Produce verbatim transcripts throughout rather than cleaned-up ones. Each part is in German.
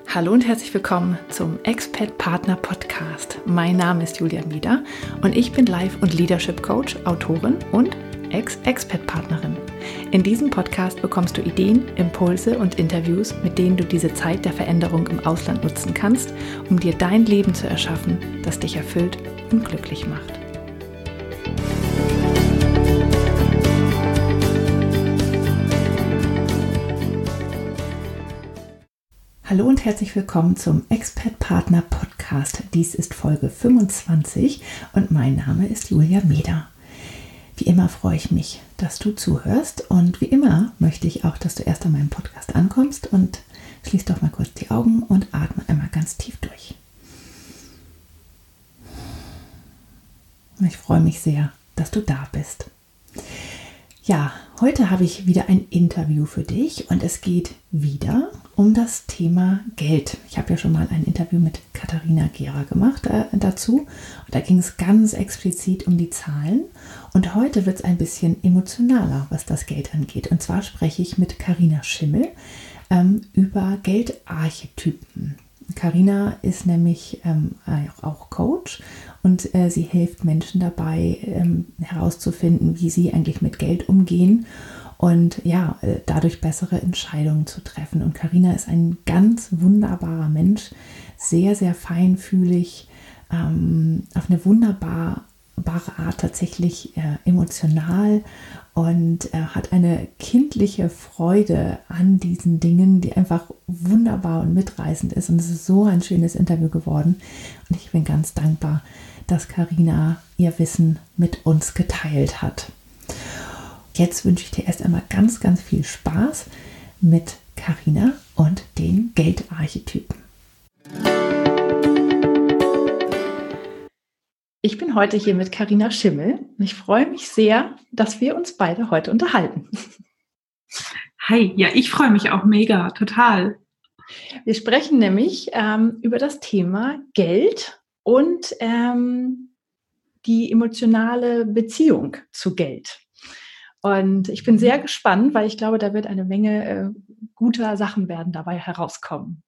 Hallo und herzlich willkommen zum Expat Partner Podcast. Mein Name ist Julia Mieder und ich bin Life- und Leadership Coach, Autorin und Ex-Expat Partnerin. In diesem Podcast bekommst du Ideen, Impulse und Interviews, mit denen du diese Zeit der Veränderung im Ausland nutzen kannst, um dir dein Leben zu erschaffen, das dich erfüllt und glücklich macht. Hallo und herzlich willkommen zum Expat Partner Podcast. Dies ist Folge fünfundzwanzig und mein Name ist Julia Mieder. Wie immer freue ich mich, dass du zuhörst und wie immer möchte ich auch, dass du erst an meinem Podcast ankommst und schließ doch mal kurz die Augen und atme einmal ganz tief durch. Ich freue mich sehr, dass du da bist. Ja, heute habe ich wieder ein Interview für dich und es geht wieder um das Thema Geld. Ich habe ja schon mal ein Interview mit Katharina Gera gemacht äh, dazu und da ging es ganz explizit um die Zahlen und heute wird es ein bisschen emotionaler, was das Geld angeht. Und zwar spreche ich mit Carina Schimmel ähm, über Geldarchetypen. Carina ist nämlich ähm, auch Coach und äh, sie hilft Menschen dabei, ähm, herauszufinden, wie sie eigentlich mit Geld umgehen und ja, äh, dadurch bessere Entscheidungen zu treffen. Und Carina ist ein ganz wunderbarer Mensch, sehr, sehr feinfühlig, ähm, auf eine wunderbare Art tatsächlich äh, emotional und äh, hat eine kindliche Freude an diesen Dingen, die einfach wunderbar und mitreißend ist. Und es ist so ein schönes Interview geworden. Und ich bin ganz dankbar, dass Carina ihr Wissen mit uns geteilt hat. Jetzt wünsche ich dir erst einmal ganz, ganz viel Spaß mit Carina und den Geldarchetypen. Ich bin heute hier mit Carina Schimmel und ich freue mich sehr, dass wir uns beide heute unterhalten. Hi, ja, ich freue mich auch mega, total. Wir sprechen nämlich ähm, über das Thema Geld und ähm, die emotionale Beziehung zu Geld. Und ich bin sehr gespannt, weil ich glaube, da wird eine Menge äh, guter Sachen werden dabei herauskommen.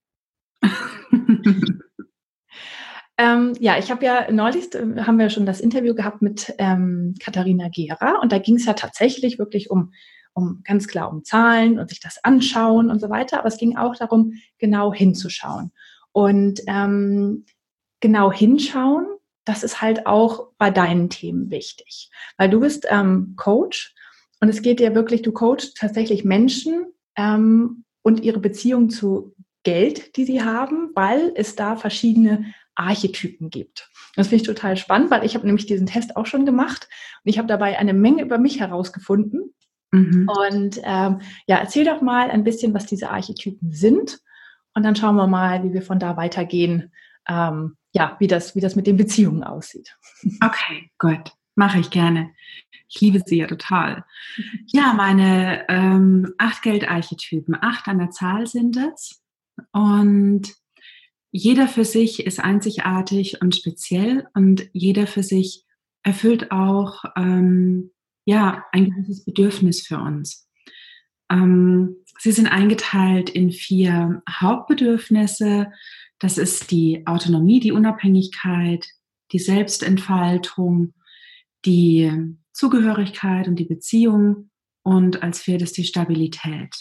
Ähm, ja, ich habe ja neulich, äh, haben wir schon das Interview gehabt mit ähm, Katharina Gera und da ging es ja tatsächlich wirklich um, um ganz klar um Zahlen und sich das anschauen und so weiter, aber es ging auch darum, genau hinzuschauen. Und ähm, genau hinschauen, das ist halt auch bei deinen Themen wichtig, weil du bist ähm, Coach und es geht dir wirklich, du coachst tatsächlich Menschen ähm, und ihre Beziehung zu Geld, die sie haben, weil es da verschiedene Archetypen gibt. Das finde ich total spannend, weil ich habe nämlich diesen Test auch schon gemacht und ich habe dabei eine Menge über mich herausgefunden. Mhm. Und ähm, ja, erzähl doch mal ein bisschen, was diese Archetypen sind und dann schauen wir mal, wie wir von da weitergehen, ähm, ja, wie das, wie das mit den Beziehungen aussieht. Okay, gut, mache ich gerne. Ich liebe sie ja total. Ja, meine ähm, acht Geldarchetypen, acht an der Zahl sind es und jeder für sich ist einzigartig und speziell und jeder für sich erfüllt auch ähm, ja, ein gewisses Bedürfnis für uns. Ähm, sie sind eingeteilt in vier Hauptbedürfnisse. Das ist die Autonomie, die Unabhängigkeit, die Selbstentfaltung, die Zugehörigkeit und die Beziehung und als viertes die Stabilität.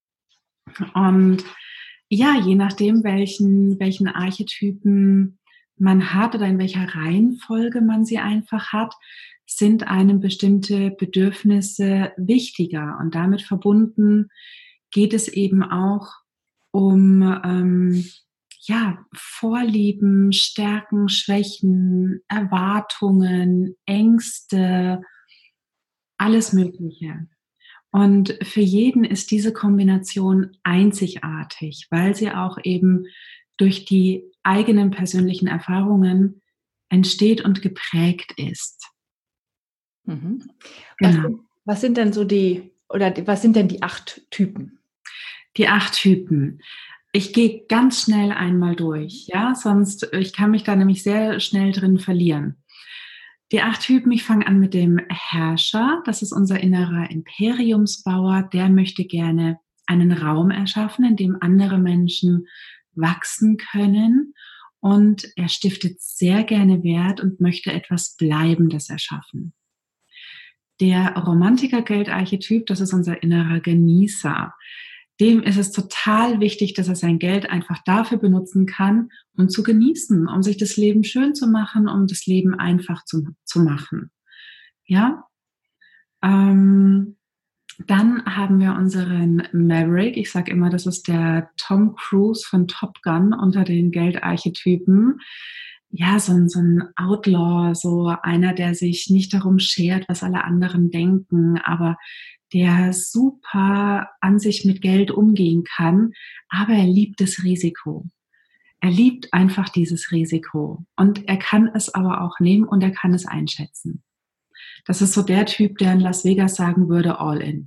Und ja, je nachdem, welchen, welchen Archetypen man hat oder in welcher Reihenfolge man sie einfach hat, sind einem bestimmte Bedürfnisse wichtiger. Und damit verbunden geht es eben auch um ähm, ja, Vorlieben, Stärken, Schwächen, Erwartungen, Ängste, alles Mögliche. Und für jeden ist diese Kombination einzigartig, weil sie auch eben durch die eigenen persönlichen Erfahrungen entsteht und geprägt ist. Mhm. Was, Genau. was sind denn so die, oder was sind denn die acht Typen? Die acht Typen. Ich gehe ganz schnell einmal durch, ja, sonst, ich kann mich da nämlich sehr schnell drin verlieren. Die acht Typen, ich fange an mit dem Herrscher, das ist unser innerer Imperiumsbauer, der möchte gerne einen Raum erschaffen, in dem andere Menschen wachsen können und er stiftet sehr gerne Wert und möchte etwas Bleibendes erschaffen. Der Romantiker-Geldarchetyp, das ist unser innerer Genießer. Dem ist es total wichtig, dass er sein Geld einfach dafür benutzen kann, um zu genießen, um sich das Leben schön zu machen, um das Leben einfach zu, zu machen. Ja? Ähm, dann haben wir unseren Maverick. Ich sage immer, das ist der Tom Cruise von Top Gun unter den Geldarchetypen. Ja, so ein, so ein Outlaw, so einer, der sich nicht darum schert, was alle anderen denken, aber der super an sich mit Geld umgehen kann, aber er liebt das Risiko. Er liebt einfach dieses Risiko und er kann es aber auch nehmen und er kann es einschätzen. Das ist so der Typ, der in Las Vegas sagen würde, all in.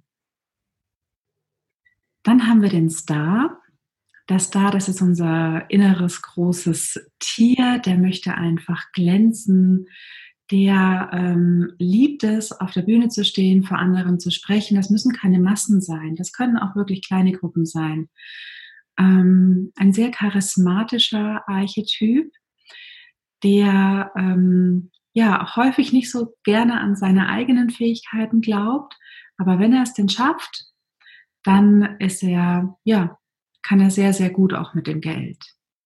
Dann haben wir den Star. Der Star, das ist unser inneres großes Tier, der möchte einfach glänzen, der ähm, liebt es, auf der Bühne zu stehen, vor anderen zu sprechen. Das müssen keine Massen sein, das können auch wirklich kleine Gruppen sein. Ähm, ein sehr charismatischer Archetyp, der ähm, ja häufig nicht so gerne an seine eigenen Fähigkeiten glaubt, aber wenn er es denn schafft, dann ist er, ja, kann er sehr, sehr gut auch mit dem Geld.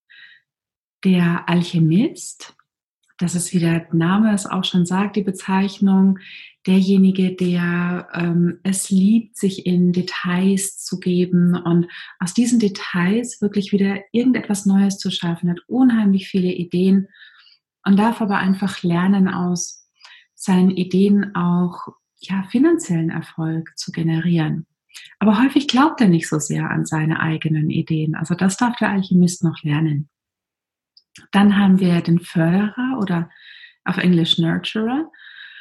Der Alchemist, das ist, wie der Name es auch schon sagt, die Bezeichnung, derjenige, der ähm, es liebt, sich in Details zu geben und aus diesen Details wirklich wieder irgendetwas Neues zu schaffen, hat unheimlich viele Ideen und darf aber einfach lernen, aus seinen Ideen auch ja, finanziellen Erfolg zu generieren. Aber häufig glaubt er nicht so sehr an seine eigenen Ideen. Also das darf der Alchemist noch lernen. Dann haben wir den Förderer oder auf Englisch Nurturer.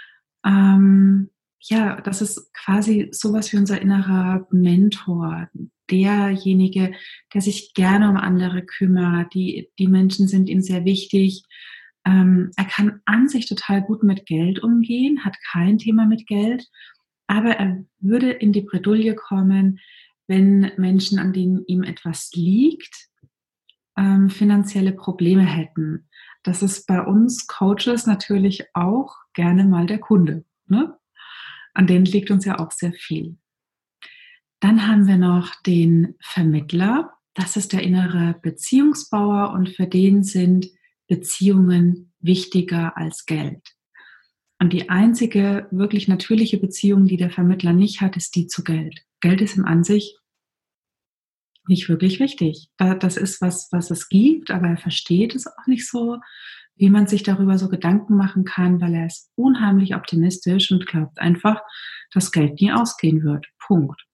Ähm, ja, das ist quasi sowas wie unser innerer Mentor. Derjenige, der sich gerne um andere kümmert. Die, die Menschen sind ihm sehr wichtig. Ähm, er kann an sich total gut mit Geld umgehen, hat kein Thema mit Geld. Aber er würde in die Bredouille kommen, wenn Menschen, an denen ihm etwas liegt, ähm, finanzielle Probleme hätten. Das ist bei uns Coaches natürlich auch gerne mal der Kunde. Ne? An denen liegt uns ja auch sehr viel. Dann haben wir noch den Vermittler. Das ist der innere Beziehungsbauer und für den sind Beziehungen wichtiger als Geld. Und die einzige wirklich natürliche Beziehung, die der Vermittler nicht hat, ist die zu Geld. Geld ist ihm an sich nicht wirklich wichtig. Das ist was, was es gibt, aber er versteht es auch nicht so, wie man sich darüber so Gedanken machen kann, weil er ist unheimlich optimistisch und glaubt einfach, dass Geld nie ausgehen wird. Punkt.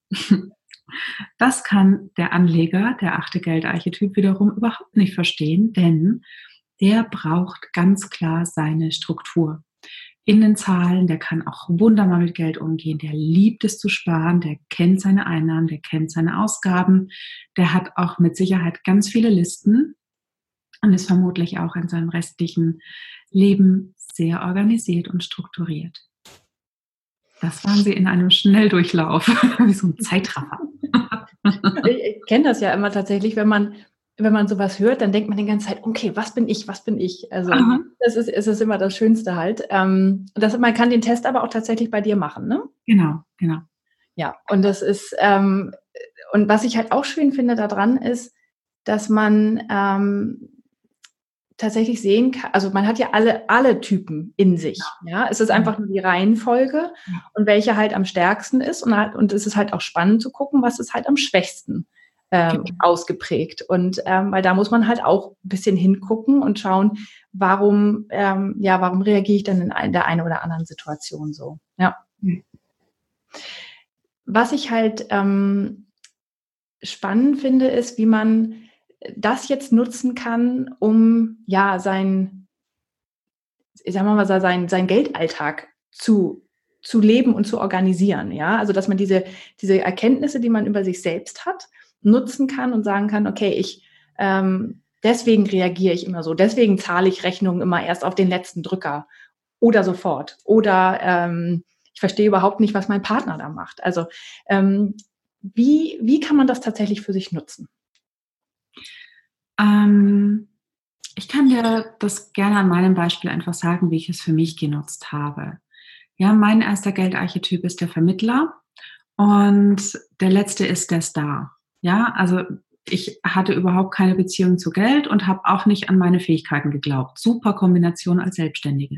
Das kann der Anleger, der achte Geldarchetyp, wiederum überhaupt nicht verstehen, denn der braucht ganz klar seine Struktur. In den Zahlen, der kann auch wunderbar mit Geld umgehen, der liebt es zu sparen, der kennt seine Einnahmen, der kennt seine Ausgaben, der hat auch mit Sicherheit ganz viele Listen und ist vermutlich auch in seinem restlichen Leben sehr organisiert und strukturiert. Das waren sie in einem Schnelldurchlauf, wie so ein Zeitraffer. Ich, ich kenne das ja immer tatsächlich, wenn man wenn man sowas hört, dann denkt man die ganze Zeit, okay, was bin ich, was bin ich? Also Aha. das ist, es ist immer das Schönste halt. Ähm, das, man kann den Test aber auch tatsächlich bei dir machen, ne? Genau, genau. Ja, und das ist, ähm, und was ich halt auch schön finde daran ist, dass man ähm, tatsächlich sehen kann, also man hat ja alle, alle Typen in sich, ja. Es ist einfach nur die Reihenfolge und welche halt am stärksten ist und, halt, und es ist halt auch spannend zu gucken, was ist halt am schwächsten Ähm, ausgeprägt. Und ähm, weil da muss man halt auch ein bisschen hingucken und schauen, warum, ähm, ja, warum reagiere ich dann in ein, der einen oder anderen Situation so. Ja. Mhm. Was ich halt ähm, spannend finde, ist, wie man das jetzt nutzen kann, um ja sein, sagen wir mal, sein, sein Geldalltag zu zu leben und zu organisieren. Ja, also dass man diese diese Erkenntnisse, die man über sich selbst hat, nutzen kann und sagen kann, okay, ich ähm, deswegen reagiere ich immer so, deswegen zahle ich Rechnungen immer erst auf den letzten Drücker oder sofort oder ähm, ich verstehe überhaupt nicht, was mein Partner da macht. Also ähm, wie, wie kann man das tatsächlich für sich nutzen? Ähm, ich kann dir das gerne an meinem Beispiel einfach sagen, wie ich es für mich genutzt habe. Ja, mein erster Geldarchetyp ist der Vermittler und der letzte ist der Star. Ja, also ich hatte überhaupt keine Beziehung zu Geld und habe auch nicht an meine Fähigkeiten geglaubt. Super Kombination als Selbstständige.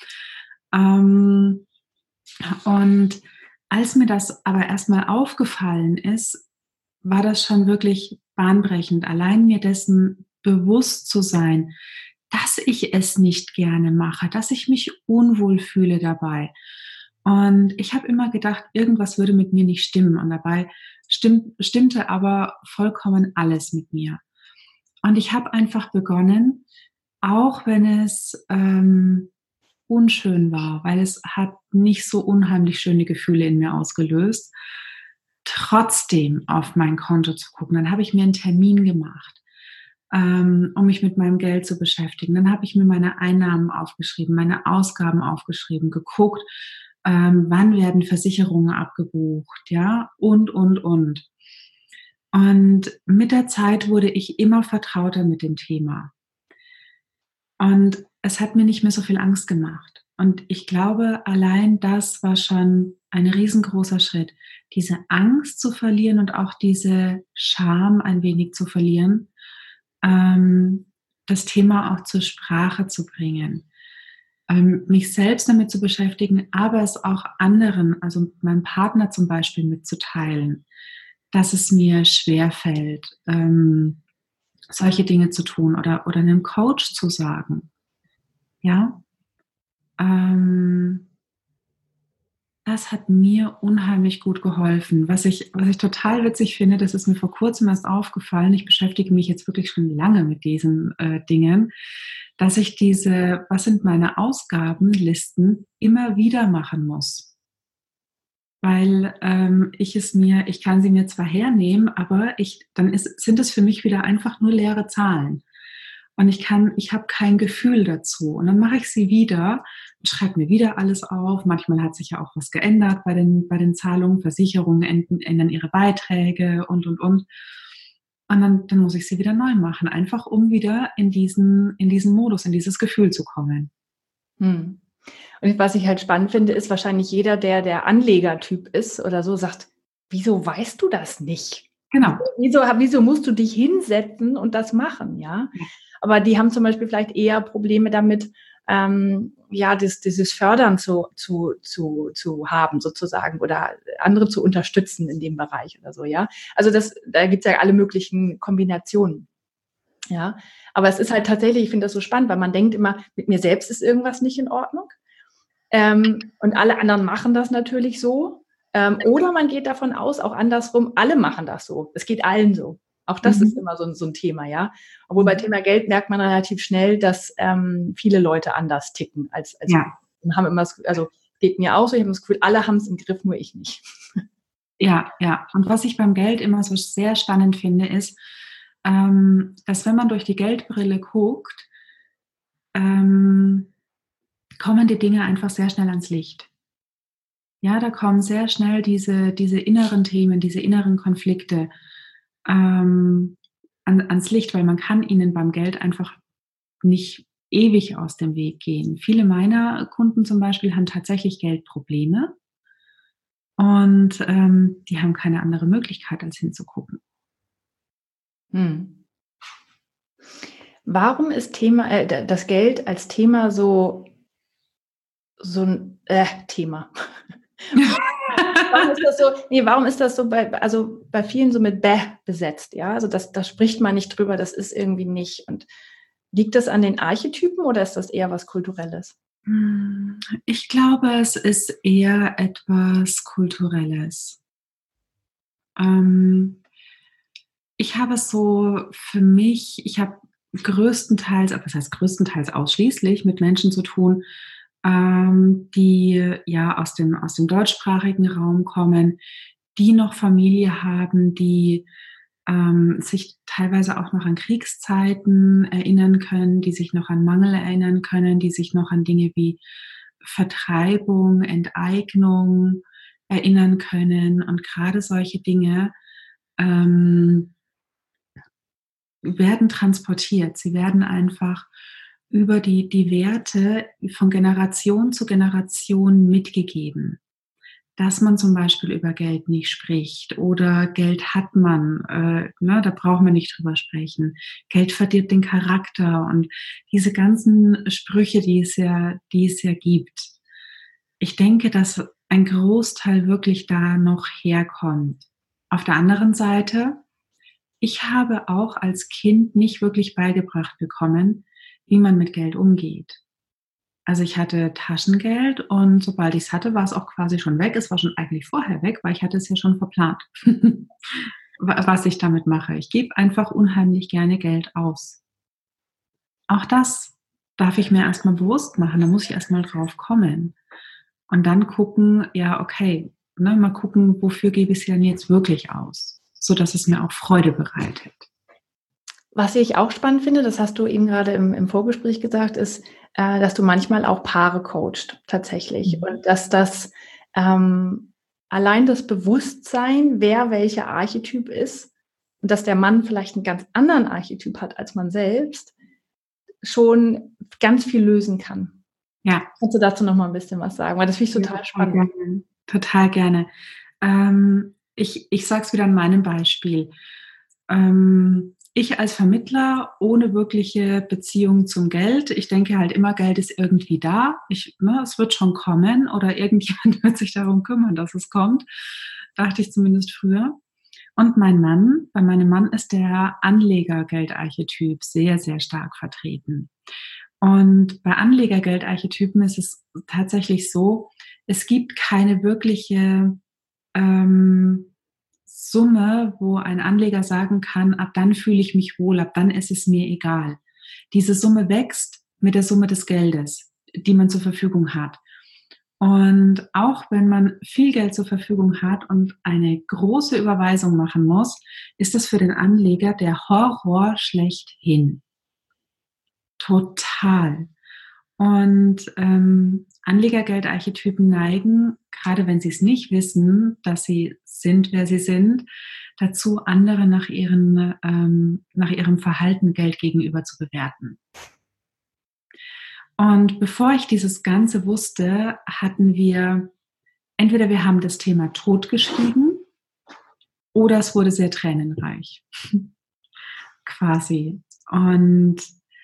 Ähm, und als mir das aber erstmal aufgefallen ist, war das schon wirklich bahnbrechend, allein mir dessen bewusst zu sein, dass ich es nicht gerne mache, dass ich mich unwohl fühle dabei. Und ich habe immer gedacht, irgendwas würde mit mir nicht stimmen. Und dabei stimmt, stimmte aber vollkommen alles mit mir. Und ich habe einfach begonnen, auch wenn es ähm, unschön war, weil es hat nicht so unheimlich schöne Gefühle in mir ausgelöst, trotzdem auf mein Konto zu gucken. Dann habe ich mir einen Termin gemacht, ähm, um mich mit meinem Geld zu beschäftigen. Dann habe ich mir meine Einnahmen aufgeschrieben, meine Ausgaben aufgeschrieben, geguckt, ähm, wann werden Versicherungen abgebucht, ja, und, und, und. Und mit der Zeit wurde ich immer vertrauter mit dem Thema. Und es hat mir nicht mehr so viel Angst gemacht. Und ich glaube, allein das war schon ein riesengroßer Schritt, diese Angst zu verlieren und auch diese Scham ein wenig zu verlieren, ähm, das Thema auch zur Sprache zu bringen, ähm, mich selbst damit zu beschäftigen, aber es auch anderen, also meinem Partner zum Beispiel mitzuteilen, dass es mir schwerfällt, ähm, solche Dinge zu tun oder, oder einem Coach zu sagen. Ja, ähm, das hat mir unheimlich gut geholfen. Was ich, was ich total witzig finde, das ist mir vor kurzem erst aufgefallen, ich beschäftige mich jetzt wirklich schon lange mit diesen äh, Dingen, dass ich diese, was sind meine Ausgabenlisten, immer wieder machen muss. Weil ähm, ich es mir, ich kann sie mir zwar hernehmen, aber ich, dann ist, sind es für mich wieder einfach nur leere Zahlen. Und ich kann, ich habe kein Gefühl dazu. Und dann mache ich sie wieder und schreibe mir wieder alles auf. Manchmal hat sich ja auch was geändert bei den, bei den Zahlungen. Versicherungen ändern, ändern ihre Beiträge und, und, und. Und dann, dann muss ich sie wieder neu machen. Einfach um wieder in diesen, in diesen Modus, in dieses Gefühl zu kommen. Hm. Und was ich halt spannend finde, ist wahrscheinlich jeder, der der Anlegertyp ist oder so, sagt, wieso weißt du das nicht? Genau. Wieso, wieso musst du dich hinsetzen und das machen, ja? Ja. Aber die haben zum Beispiel vielleicht eher Probleme damit, ähm, ja, das, dieses Fördern zu, zu, zu, zu haben sozusagen oder andere zu unterstützen in dem Bereich oder so, ja. Also das, da gibt's ja alle möglichen Kombinationen, ja. Aber es ist halt tatsächlich, ich finde das so spannend, weil man denkt immer, mit mir selbst ist irgendwas nicht in Ordnung. Ähm, und alle anderen machen das natürlich so. Ähm, oder man geht davon aus, auch andersrum, alle machen das so. Es geht allen so. Auch das Mhm. ist immer so, so ein Thema, ja. Obwohl bei Thema Geld merkt man relativ schnell, dass ähm, viele Leute anders ticken als, als Ja. wir. Haben immer das, also geht mir auch so, ich habe das Gefühl, alle haben es im Griff, nur ich nicht. Ja, ja. Und was ich beim Geld immer so sehr spannend finde, ist, ähm, dass wenn man durch die Geldbrille guckt, ähm, kommen die Dinge einfach sehr schnell ans Licht. Ja, da kommen sehr schnell diese, diese inneren Themen, diese inneren Konflikte ähm, an, ans Licht, weil man kann ihnen beim Geld einfach nicht ewig aus dem Weg gehen. Viele meiner Kunden zum Beispiel haben tatsächlich Geldprobleme und ähm, die haben keine andere Möglichkeit, als hinzugucken. Hm. Warum ist Thema, äh, das Geld als Thema so, so ein äh, Thema? Warum ist das so, nee, warum ist das so bei, also bei vielen so mit bäh besetzt, ja? Also das, da spricht man nicht drüber, das ist irgendwie nicht. Und liegt das an den Archetypen oder ist das eher was Kulturelles? Ich glaube, es ist eher etwas Kulturelles. Ähm, ich habe es so für mich, ich habe größtenteils, aber das heißt größtenteils ausschließlich mit Menschen zu tun, ähm, die ja aus dem, aus dem deutschsprachigen Raum kommen, die noch Familie haben, die ähm, sich teilweise auch noch an Kriegszeiten erinnern können, die sich noch an Mangel erinnern können, die sich noch an Dinge wie Vertreibung, Enteignung erinnern können. Und gerade solche Dinge ähm, werden transportiert. Sie werden einfach über die, die Werte von Generation zu Generation mitgegeben. Dass man zum Beispiel über Geld nicht spricht oder Geld hat man, äh, ne, da braucht man nicht drüber sprechen. Geld verdirbt den Charakter und diese ganzen Sprüche, die es ja, die es ja gibt. Ich denke, dass ein Großteil wirklich da noch herkommt. Auf der anderen Seite, ich habe auch als Kind nicht wirklich beigebracht bekommen, wie man mit Geld umgeht. Also ich hatte Taschengeld und sobald ich es hatte, war es auch quasi schon weg. Es war schon eigentlich vorher weg, weil ich hatte es ja schon verplant, was ich damit mache. Ich gebe einfach unheimlich gerne Geld aus. Auch das darf ich mir erstmal bewusst machen. Da muss ich erstmal drauf kommen. Und dann gucken, ja, okay, ne, mal gucken, wofür gebe ich es denn jetzt wirklich aus, sodass es mir auch Freude bereitet. Was ich auch spannend finde, das hast du eben gerade im, im Vorgespräch gesagt, ist, äh, dass du manchmal auch Paare coachst, tatsächlich. Mhm. Und dass das ähm, allein das Bewusstsein, wer welcher Archetyp ist und dass der Mann vielleicht einen ganz anderen Archetyp hat als man selbst, schon ganz viel lösen kann. Ja. Kannst du dazu noch mal ein bisschen was sagen? Weil das finde ich total ja, spannend. Gerne. Total gerne. Ähm, ich ich sage es wieder an meinem Beispiel. Ähm, ich als Vermittler ohne wirkliche Beziehung zum Geld, ich denke halt immer, Geld ist irgendwie da. Ich, ne, es wird schon kommen oder irgendjemand wird sich darum kümmern, dass es kommt. Dachte ich zumindest früher. Und mein Mann, bei meinem Mann ist der Anlegergeldarchetyp sehr, sehr stark vertreten. Und bei Anlegergeldarchetypen ist es tatsächlich so, es gibt keine wirkliche ähm, Summe, wo ein Anleger sagen kann, ab dann fühle ich mich wohl, ab dann ist es mir egal. Diese Summe wächst mit der Summe des Geldes, die man zur Verfügung hat. Und auch wenn man viel Geld zur Verfügung hat und eine große Überweisung machen muss, ist das für den Anleger der Horror schlechthin. Total. Und ähm, Anlegergeldarchetypen neigen, gerade wenn sie es nicht wissen, dass sie sind, wer sie sind, dazu, andere nach, ihren, ähm, nach ihrem Verhalten Geld gegenüber zu bewerten. Und bevor ich dieses Ganze wusste, hatten wir, entweder wir haben das Thema totgeschwiegen oder es wurde sehr tränenreich. Quasi. Und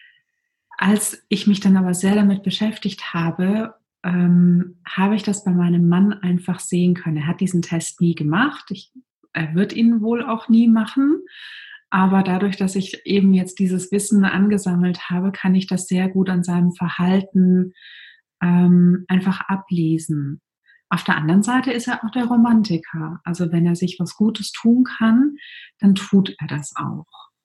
als ich mich dann aber sehr damit beschäftigt habe, ähm, habe ich das bei meinem Mann einfach sehen können. Er hat diesen Test nie gemacht. Ich, er wird ihn wohl auch nie machen. Aber dadurch, dass ich eben jetzt dieses Wissen angesammelt habe, kann ich das sehr gut an seinem Verhalten ähm, einfach ablesen. Auf der anderen Seite ist er auch der Romantiker. Also wenn er sich was Gutes tun kann, dann tut er das auch.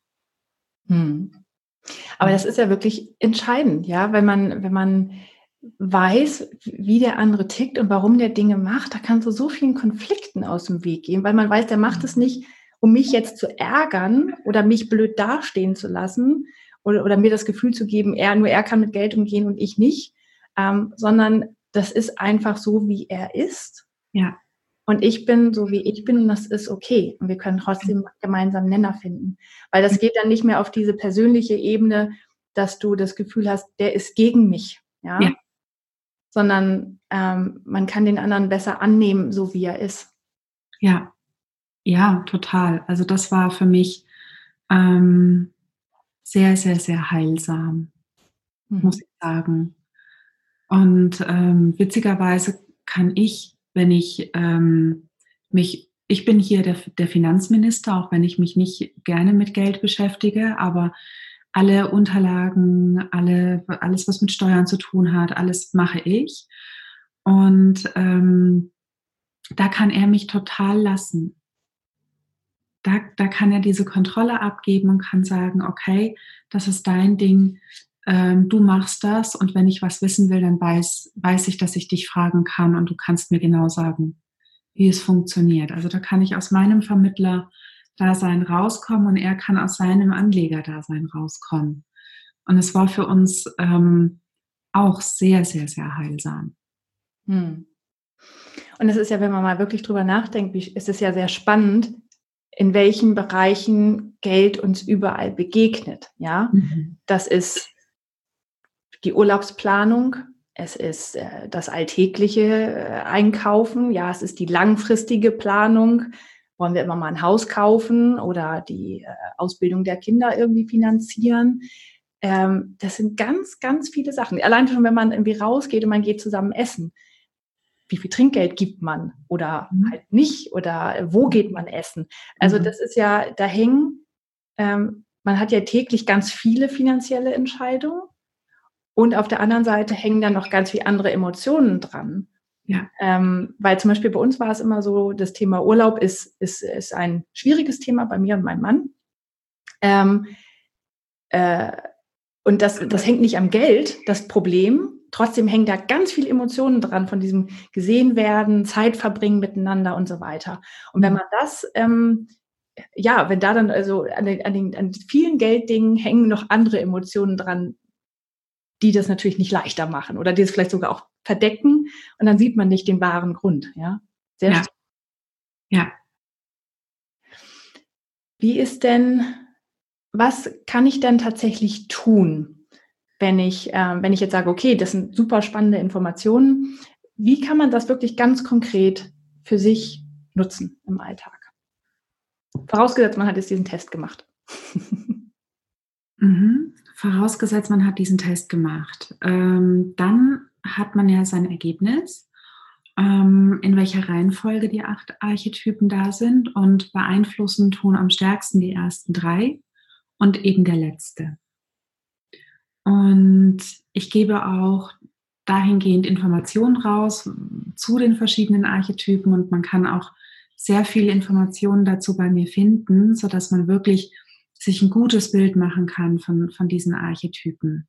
Hm. Aber das ist ja wirklich entscheidend, ja, wenn man, wenn man weiß, wie der andere tickt und warum der Dinge macht, da kannst du so vielen Konflikten aus dem Weg gehen, weil man weiß, der macht es nicht, um mich jetzt zu ärgern oder mich blöd dastehen zu lassen oder, oder mir das Gefühl zu geben, er, nur er kann mit Geld umgehen und ich nicht, ähm, sondern das ist einfach so, wie er ist. Ja. Und ich bin so, wie ich bin und das ist okay. Und wir können trotzdem gemeinsam Nenner finden. Weil das geht dann nicht mehr auf diese persönliche Ebene, dass du das Gefühl hast, der ist gegen mich. Ja. ja. Sondern ähm, man kann den anderen besser annehmen, so wie er ist. Ja, ja, total. Also das war für mich ähm, sehr, sehr, sehr heilsam, mhm. muss ich sagen. Und ähm, witzigerweise kann ich, wenn ich ähm, mich, ich bin hier der, der Finanzminister, auch wenn ich mich nicht gerne mit Geld beschäftige, aber alle Unterlagen, alle, alles, was mit Steuern zu tun hat, alles mache ich. Und ähm, da kann er mich total lassen. Da, da kann er diese Kontrolle abgeben und kann sagen, okay, das ist dein Ding, ähm, du machst das und wenn ich was wissen will, dann weiß, weiß ich, dass ich dich fragen kann und du kannst mir genau sagen, wie es funktioniert. Also da kann ich aus meinem Vermittler-Dasein rauskommen und er kann aus seinem Anleger-Dasein rauskommen. Und es war für uns ähm, auch sehr, sehr, sehr heilsam. Hm. Und es ist ja, wenn man mal wirklich drüber nachdenkt, ist es ja sehr spannend, in welchen Bereichen Geld uns überall begegnet. Ja, Mhm. das ist die Urlaubsplanung, es ist äh, das alltägliche äh, Einkaufen, ja, es ist die langfristige Planung. Wollen wir immer mal ein Haus kaufen oder die äh, Ausbildung der Kinder irgendwie finanzieren? Ähm, das sind ganz, ganz viele Sachen. Allein schon, wenn man irgendwie rausgeht und man geht zusammen essen. Wie viel Trinkgeld gibt man oder Mhm. halt nicht oder wo geht man essen? Also Mhm. das ist ja, da hängen, ähm, man hat ja täglich ganz viele finanzielle Entscheidungen und auf der anderen Seite hängen dann noch ganz viele andere Emotionen dran. Ja. Ähm, weil zum Beispiel bei uns war es immer so, das Thema Urlaub ist, ist, ist ein schwieriges Thema bei mir und meinem Mann. Ähm, äh, und das, das hängt nicht am Geld, das Problem. Trotzdem hängen da ganz viele Emotionen dran von diesem gesehen werden, Zeit verbringen miteinander und so weiter. Und wenn man das, ähm, ja, wenn da dann also an den, an den an vielen Gelddingen hängen noch andere Emotionen dran, die das natürlich nicht leichter machen oder die es vielleicht sogar auch verdecken und dann sieht man nicht den wahren Grund. Ja, sehr Ja. stark. Ja. Wie ist denn, was kann ich denn tatsächlich tun, wenn ich, äh, wenn ich jetzt sage, okay, das sind super spannende Informationen. Wie kann man das wirklich ganz konkret für sich nutzen im Alltag? Vorausgesetzt, man hat jetzt diesen Test gemacht. Mhm. Vorausgesetzt, man hat diesen Test gemacht. Ähm, dann hat man ja sein Ergebnis, ähm, in welcher Reihenfolge die acht Archetypen da sind und beeinflussen tun am stärksten die ersten drei und eben der letzte. Und ich gebe auch dahingehend Informationen raus zu den verschiedenen Archetypen und man kann auch sehr viele Informationen dazu bei mir finden, sodass man wirklich sich ein gutes Bild machen kann von, von diesen Archetypen.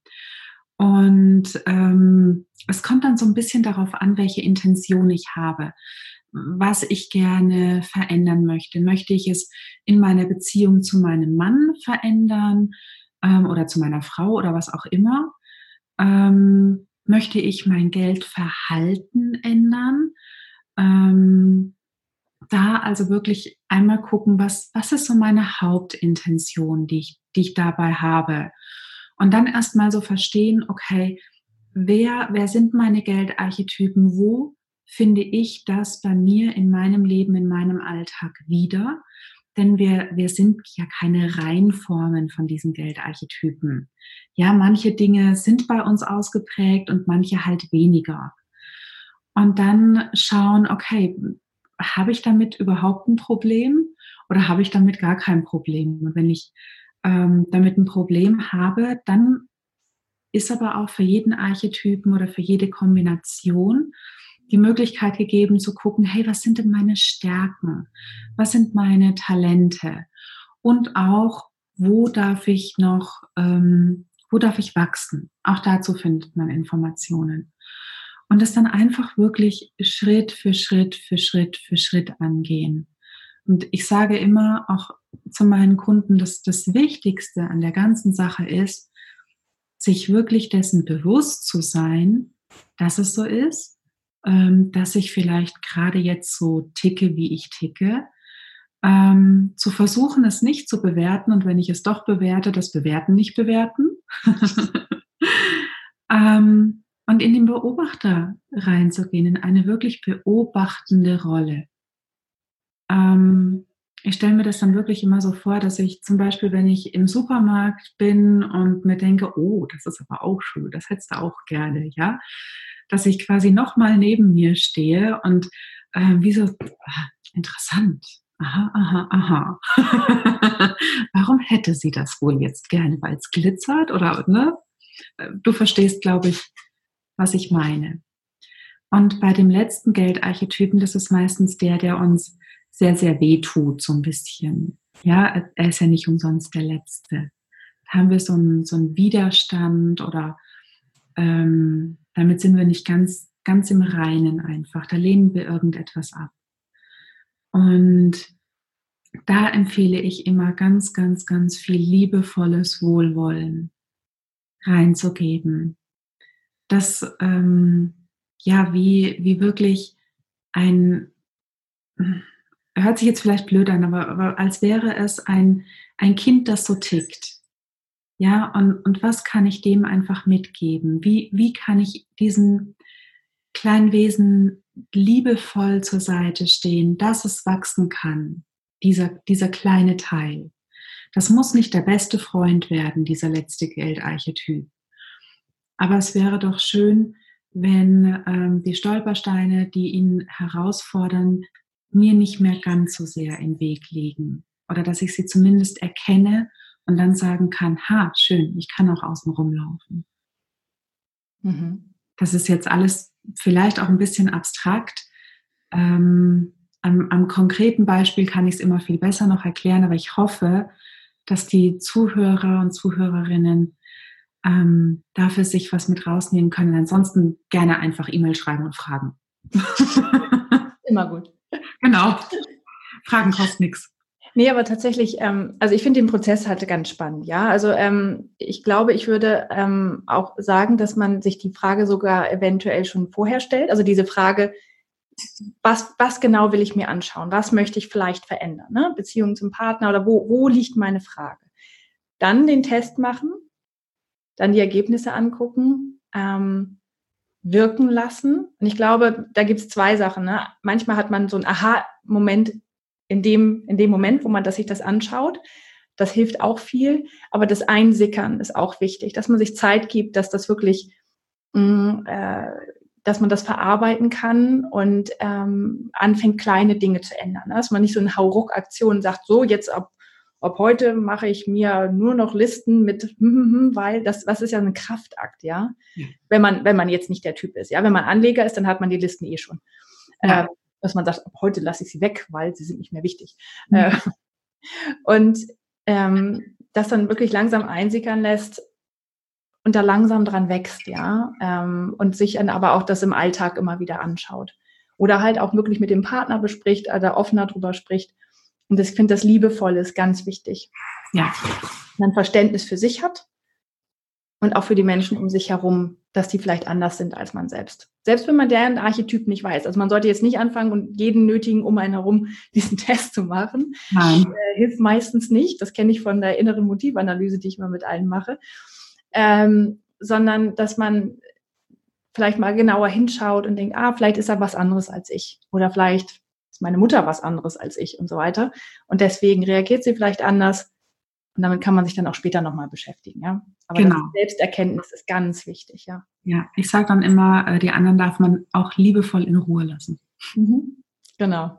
Und ähm, es kommt dann so ein bisschen darauf an, welche Intention ich habe, was ich gerne verändern möchte. Möchte ich es in meiner Beziehung zu meinem Mann verändern ähm, oder zu meiner Frau oder was auch immer? Ähm, möchte ich mein Geldverhalten ändern? Ähm, da also wirklich einmal gucken, was, was ist so meine Hauptintention, die ich, die ich dabei habe. Und dann erstmal so verstehen, okay, wer, wer sind meine Geldarchetypen, wo finde ich das bei mir in meinem Leben, in meinem Alltag wieder? Denn wir, wir sind ja keine Reinformen von diesen Geldarchetypen. Ja, manche Dinge sind bei uns ausgeprägt und manche halt weniger. Und dann schauen, okay, habe ich damit überhaupt ein Problem oder habe ich damit gar kein Problem? Und wenn ich ähm, damit ein Problem habe, dann ist aber auch für jeden Archetypen oder für jede Kombination die Möglichkeit gegeben zu gucken, hey, was sind denn meine Stärken? Was sind meine Talente? Und auch, wo darf ich noch, ähm, wo darf ich wachsen? Auch dazu findet man Informationen. Und das dann einfach wirklich Schritt für Schritt für Schritt für Schritt angehen. Und ich sage immer auch zu meinen Kunden, dass das Wichtigste an der ganzen Sache ist, sich wirklich dessen bewusst zu sein, dass es so ist, ähm, dass ich vielleicht gerade jetzt so ticke, wie ich ticke, ähm, zu versuchen, es nicht zu bewerten und wenn ich es doch bewerte, das Bewerten nicht bewerten. ähm, und in den Beobachter reinzugehen, in eine wirklich beobachtende Rolle. Ähm, ich stelle mir das dann wirklich immer so vor, dass ich zum Beispiel, wenn ich im Supermarkt bin und mir denke, oh, das ist aber auch schön, das hättest du auch gerne, ja, dass ich quasi nochmal neben mir stehe und äh, wie so, ah, interessant, aha, aha, aha. Warum hätte sie das wohl jetzt gerne, weil es glitzert oder, ne? Du verstehst, glaube ich, was ich meine. Und bei dem letzten Geldarchetypen, das ist meistens der, der uns sehr, sehr weh tut, so ein bisschen. Ja, er ist ja nicht umsonst der Letzte. Da haben wir so einen, so einen Widerstand oder ähm, damit sind wir nicht ganz, ganz im Reinen einfach. Da lehnen wir irgendetwas ab. Und da empfehle ich immer ganz, ganz, ganz viel liebevolles Wohlwollen reinzugeben. Das, ähm, ja, wie, wie wirklich ein hört sich jetzt vielleicht blöd an, aber, aber als wäre es ein, ein Kind, das so tickt. Ja, und, und was kann ich dem einfach mitgeben? Wie, wie kann ich diesen kleinen Wesen liebevoll zur Seite stehen, dass es wachsen kann, dieser, dieser kleine Teil? Das muss nicht der beste Freund werden, dieser letzte Geldarchetyp. Aber es wäre doch schön, wenn ähm, die Stolpersteine, die ihn herausfordern, mir nicht mehr ganz so sehr im Weg liegen. Oder dass ich sie zumindest erkenne und dann sagen kann, ha, schön, ich kann auch außen rumlaufen. Mhm. Das ist jetzt alles vielleicht auch ein bisschen abstrakt. Ähm, am, am konkreten Beispiel kann ich es immer viel besser noch erklären, aber ich hoffe, dass die Zuhörer und Zuhörerinnen ähm, dafür sich was mit rausnehmen können. Ansonsten gerne einfach E-Mail schreiben und fragen. Immer gut. Genau. Fragen kostet nichts. Nee, aber tatsächlich, ähm, also ich finde den Prozess halt ganz spannend, ja. Also ähm, ich glaube, ich würde ähm, auch sagen, dass man sich die Frage sogar eventuell schon vorher stellt. Also diese Frage, was, was genau will ich mir anschauen? Was möchte ich vielleicht verändern? Ne? Beziehung zum Partner oder wo, wo liegt meine Frage? Dann den Test machen, dann die Ergebnisse angucken, ähm, wirken lassen. Und ich glaube, da gibt es zwei Sachen. Ne? Manchmal hat man so einen Aha-Moment in dem, in dem Moment, wo man das, sich das anschaut. Das hilft auch viel. Aber das Einsickern ist auch wichtig, dass man sich Zeit gibt, dass das wirklich, mh, äh, dass man das verarbeiten kann und ähm, anfängt, kleine Dinge zu ändern. Ne? Dass man nicht so eine Hauruck-Aktion sagt, so jetzt ab, ab heute mache ich mir nur noch Listen mit, weil das, das ist ja ein Kraftakt, ja. ja. Wenn man, wenn man jetzt nicht der Typ ist, ja. Wenn man Anleger ist, dann hat man die Listen eh schon. Ja. Ähm, dass man sagt, ab heute lasse ich sie weg, weil sie sind nicht mehr wichtig. Mhm. Äh, und ähm, das dann wirklich langsam einsickern lässt und da langsam dran wächst, ja, ähm, und sich dann aber auch das im Alltag immer wieder anschaut. Oder halt auch wirklich mit dem Partner bespricht, also offener drüber spricht. Und ich finde, das Liebevolle ist ganz wichtig. Ja. Man Verständnis für sich hat und auch für die Menschen um sich herum, dass die vielleicht anders sind als man selbst. Selbst wenn man deren Archetyp nicht weiß. Also man sollte jetzt nicht anfangen und jeden nötigen um einen herum diesen Test zu machen. Nein. Äh, hilft meistens nicht. Das kenne ich von der inneren Motivanalyse, die ich mal mit allen mache. Ähm, sondern dass man vielleicht mal genauer hinschaut und denkt, ah, vielleicht ist er was anderes als ich. Oder vielleicht ist meine Mutter was anderes als ich und so weiter. Und deswegen reagiert sie vielleicht anders. Und damit kann man sich dann auch später nochmal beschäftigen. Ja? Aber genau. das Selbsterkenntnis ist ganz wichtig. Ja, ja, ich sage dann immer, die anderen darf man auch liebevoll in Ruhe lassen. Mhm. Genau.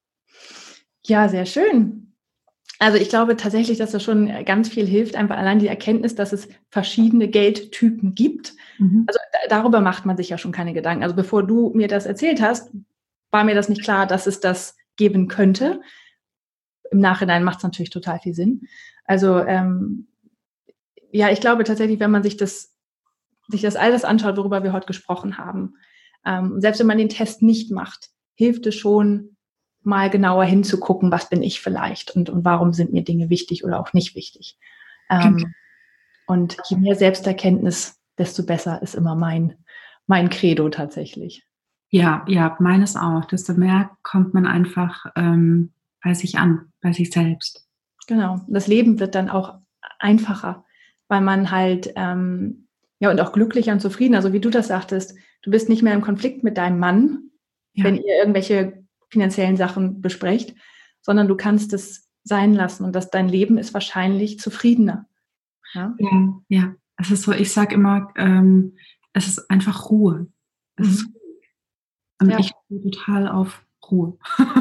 Ja, sehr schön. Also ich glaube tatsächlich, dass das schon ganz viel hilft, einfach allein die Erkenntnis, dass es verschiedene Geldtypen gibt. Mhm. Also darüber macht man sich ja schon keine Gedanken. Also bevor du mir das erzählt hast, war mir das nicht klar, dass es das geben könnte. Im Nachhinein macht es natürlich total viel Sinn. Also ähm, ja, ich glaube tatsächlich, wenn man sich das, sich das alles anschaut, worüber wir heute gesprochen haben, ähm, selbst wenn man den Test nicht macht, hilft es schon, mal genauer hinzugucken, was bin ich vielleicht und, und warum sind mir Dinge wichtig oder auch nicht wichtig. Ähm, und je mehr Selbsterkenntnis, desto besser ist immer mein, mein Credo tatsächlich. Ja, ja, meines auch. Desto mehr kommt man einfach ähm, bei sich an, bei sich selbst. Genau. Das Leben wird dann auch einfacher, weil man halt, ähm, ja, und auch glücklicher und zufrieden. Also wie du das sagtest, du bist nicht mehr im Konflikt mit deinem Mann, ja. wenn ihr irgendwelche finanziellen Sachen besprecht, sondern du kannst es sein lassen und dass dein Leben ist wahrscheinlich zufriedener. Ja, ja. ja. Es ist so, ich sage immer, ähm, es ist einfach Ruhe. Es mhm. ist ruhig. Und ja. ich stehe total auf Ruhe.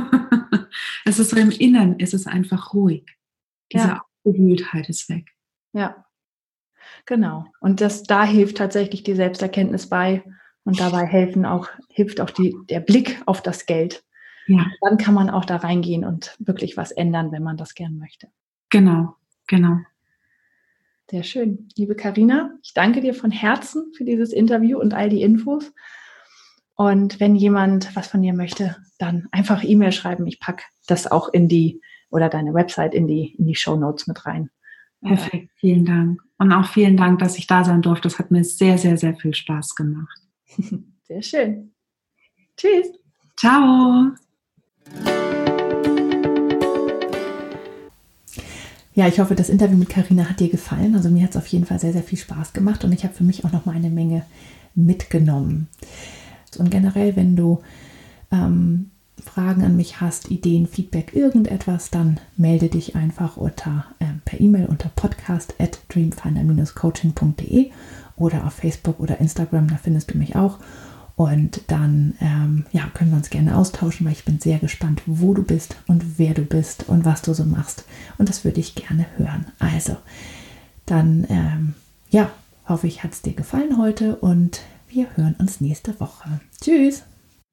Es ist so im Inneren, es ist einfach ruhig. Diese ja. Aufgewühltheit ist weg. Ja, genau. Und das, da hilft tatsächlich die Selbsterkenntnis bei und dabei helfen auch, hilft auch die, der Blick auf das Geld. Ja. Dann kann man auch da reingehen und wirklich was ändern, wenn man das gern möchte. Genau, genau. Sehr schön. Liebe Carina, ich danke dir von Herzen für dieses Interview und all die Infos. Und wenn jemand was von dir möchte, dann einfach E-Mail schreiben. Ich packe das auch in die, oder deine Website in die, in die Shownotes mit rein. Perfekt, vielen Dank. Und auch vielen Dank, dass ich da sein durfte. Das hat mir sehr, sehr, sehr viel Spaß gemacht. Sehr schön. Tschüss. Ciao. Ja, ich hoffe, das Interview mit Carina hat dir gefallen. Also mir hat es auf jeden Fall sehr, sehr viel Spaß gemacht und ich habe für mich auch noch mal eine Menge mitgenommen. Und generell, wenn du ähm, Fragen an mich hast, Ideen, Feedback, irgendetwas, dann melde dich einfach unter, äh, per E-Mail unter podcast at dreamfinder dash coaching punkt de oder auf Facebook oder Instagram, da findest du mich auch. Und dann ähm, ja, können wir uns gerne austauschen, weil ich bin sehr gespannt, wo du bist und wer du bist und was du so machst. Und das würde ich gerne hören. Also, dann ähm, ja, hoffe ich, hat es dir gefallen heute und wir hören uns nächste Woche. Tschüss!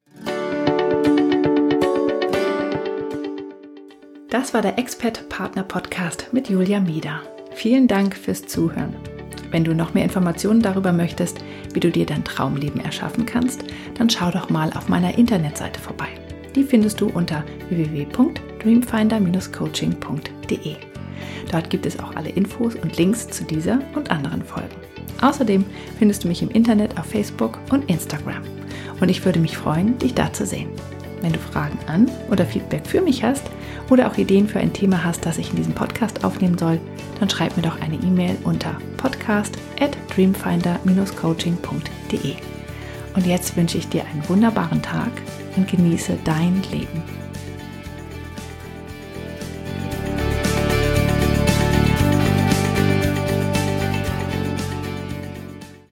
Das war der Expert-Partner-Podcast mit Julia Mieder. Vielen Dank fürs Zuhören. Wenn du noch mehr Informationen darüber möchtest, wie du dir dein Traumleben erschaffen kannst, dann schau doch mal auf meiner Internetseite vorbei. Die findest du unter w w w punkt dreamfinder dash coaching punkt de. Dort gibt es auch alle Infos und Links zu dieser und anderen Folgen. Außerdem findest du mich im Internet auf Facebook und Instagram. Und ich würde mich freuen, dich da zu sehen. Wenn du Fragen an oder Feedback für mich hast oder auch Ideen für ein Thema hast, das ich in diesem Podcast aufnehmen soll, dann schreib mir doch eine E-Mail unter podcast at dreamfinder dash coaching punkt de. Und jetzt wünsche ich dir einen wunderbaren Tag und genieße dein Leben.